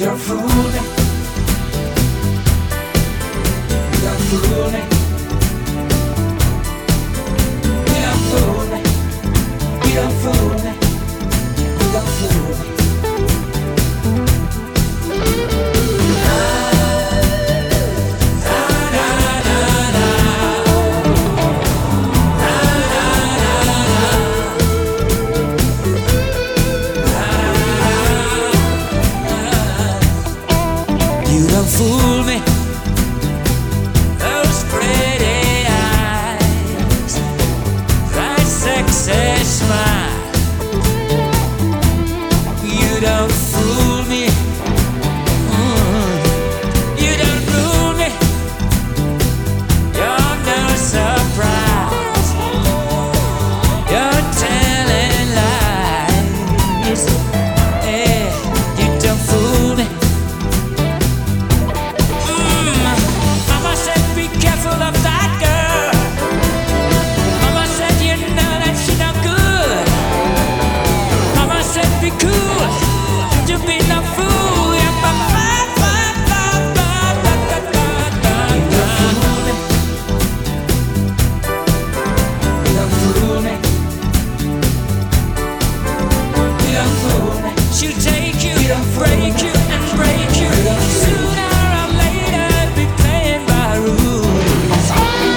don't fool me. You don't fool me. You don't fool me. You don't fool me. You don't fool me. You don't fool me. Those pretty eyes, that sexy smile. You don't fool me. You don't fool me. You're no surprise. You're telling lies. Yeah, you don't fool me. Mama said be careful of that girl. Mama said you know that she no good. Mama said be cool, you be no fool. Yeah, You don't fool me. You don't fool me. She'll take you, break you, and break you. Sooner or later, be playing by rules.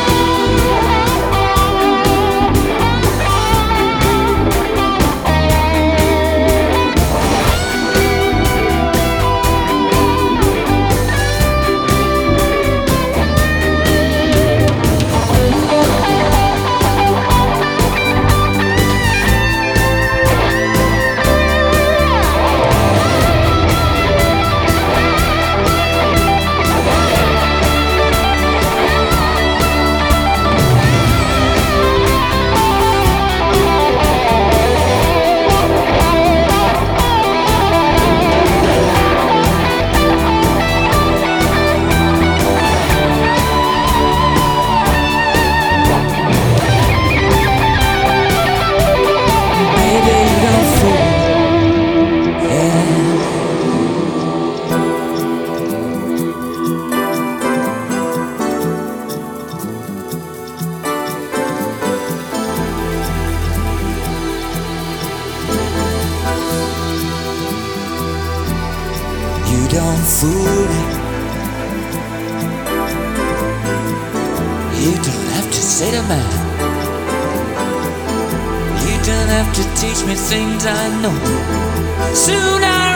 Baby, you don't fool. Yeah. You don't fool me. You don't have to say to man. You don't have to teach me things I know. Sooner